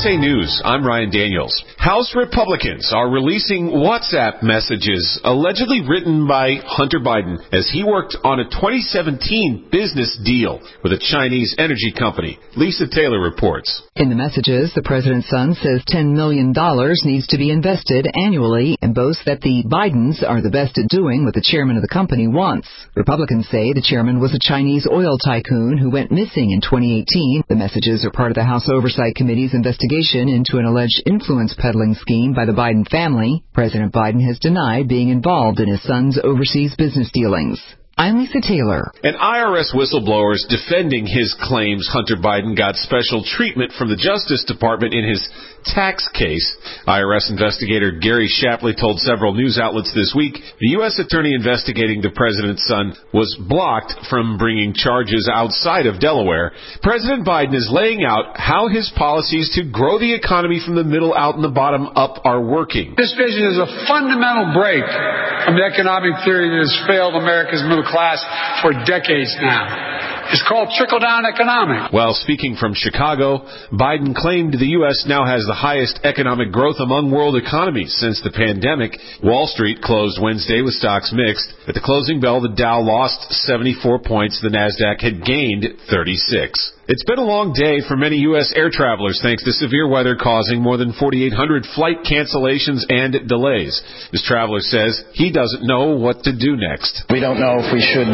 USA News, I'm Ryan Daniels. House Republicans are releasing WhatsApp messages allegedly written by Hunter Biden as he worked on a 2017 business deal with a Chinese energy company. Lisa Taylor reports. In the messages, the president's son says $10 million needs to be invested annually and boasts that the Bidens are the best at doing what the chairman of the company wants. Republicans say the chairman was a Chinese oil tycoon who went missing in 2018. The messages are part of the House Oversight Committee's investigation into an alleged influence peddling scheme by the Biden family. President Biden has denied being involved in his son's overseas business dealings. I'm Lisa Taylor. An IRS whistleblower is defending his claims Hunter Biden got special treatment from the Justice Department in his tax case. IRS investigator Gary Shapley told several news outlets this week the U.S. attorney investigating the president's son was blocked from bringing charges outside of Delaware. President Biden is laying out how his policies to grow the economy from the middle out and the bottom up are working. This vision is a fundamental break from the economic theory that has failed America's middle class for decades now. It's called trickle-down economics. While speaking from Chicago, Biden claimed the U.S. now has the highest economic growth among world economies since the pandemic. Wall Street closed Wednesday with stocks mixed. At the closing bell, the Dow lost 74 points. The Nasdaq had gained 36. It's been a long day for many U.S. air travelers thanks to severe weather causing more than 4,800 flight cancellations and delays. This traveler says he doesn't know what to do next. We don't know if we should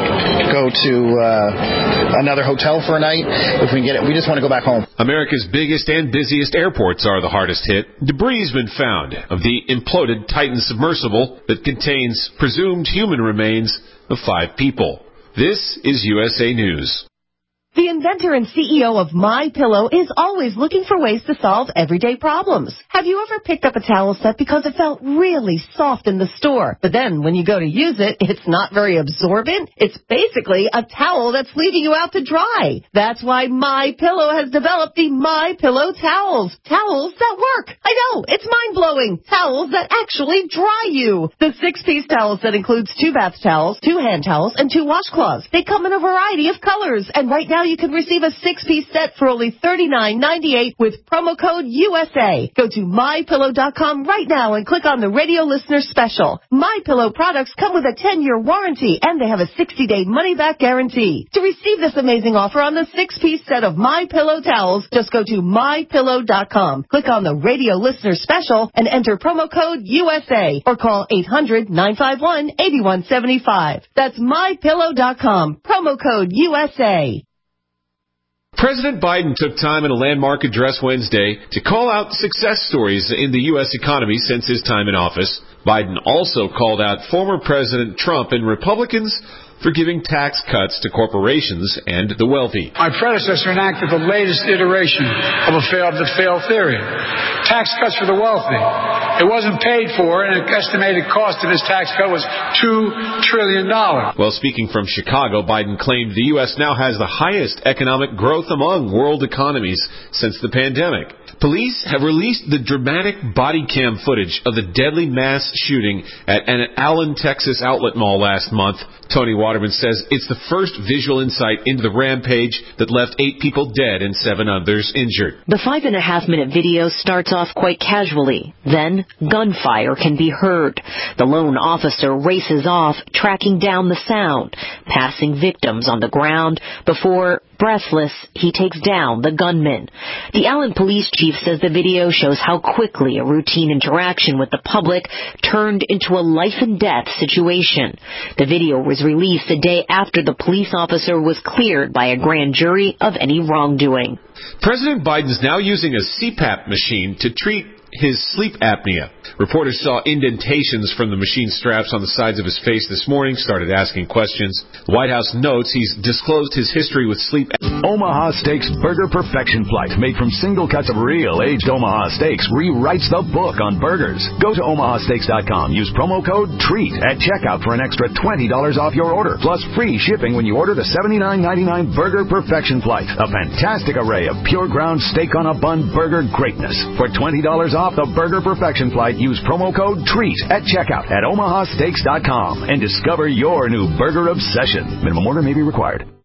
go to another hotel for a night. If we get it, we just want to go back home. America's biggest and busiest airports are the hardest hit. Debris has been found of the imploded Titan submersible that contains presumed human remains of 5 people. This is USA News. The inventor and CEO of MyPillow is always looking for ways to solve everyday problems. Have you ever picked up a towel set because it felt really soft in the store, but then when you go to use it, it's not very absorbent? It's basically a towel that's leaving you out to dry. That's why MyPillow has developed the MyPillow towels. Towels that work. I know, it's mind-blowing. Towels that actually dry you. The 6-piece towel set includes 2 bath towels, 2 hand towels, and 2 washcloths. They come in a variety of colors, and right now you can receive a 6-piece set for only $39.98 with promo code USA. Go to MyPillow.com right now and click on the radio listener special. MyPillow products come with a 10-year warranty and they have a 60-day money-back guarantee. To receive this amazing offer on the 6-piece set of MyPillow towels, just go to MyPillow.com. Click on the radio listener special and enter promo code USA or call 800-951-8175. That's MyPillow.com. Promo code USA. President Biden took time in a landmark address Wednesday to call out success stories in the U.S. economy since his time in office. Biden also called out former President Trump and Republicans for giving tax cuts to corporations and the wealthy. My predecessor enacted the latest iteration of the failed theory. Tax cuts for the wealthy. It wasn't paid for, and the estimated cost of his tax cut was $2 trillion. Well, speaking from Chicago, Biden claimed the U.S. now has the highest economic growth among world economies since the pandemic. Police have released the dramatic body cam footage of the deadly mass shooting at an Allen, Texas outlet mall last month. Tony Waterman says it's the first visual insight into the rampage that left 8 people dead and 7 others injured. The 5.5-minute video starts off quite casually. Then, gunfire can be heard. The lone officer races off, tracking down the sound, passing victims on the ground before, breathless, he takes down the gunman. The Allen police chief says the video shows how quickly a routine interaction with the public turned into a life-and-death situation. The video was released a day after the police officer was cleared by a grand jury of any wrongdoing. President Biden's now using a CPAP machine to treat his sleep apnea. Reporters saw indentations from the machine straps on the sides of his face this morning, started asking questions. The White House notes he's disclosed his history with sleep. Omaha Steaks Burger Perfection Flight, made from single cuts of real aged Omaha steaks, rewrites the book on burgers. Go to omahasteaks.com. Use promo code TREAT at checkout for an extra $20 off your order, plus free shipping when you order the $79.99 Burger Perfection Flight. A fantastic array of pure ground steak on a bun burger greatness. For $20 off the Burger Perfection Flight, use promo code TREAT at checkout at omahasteaks.com and discover your new burger obsession. Minimum order may be required.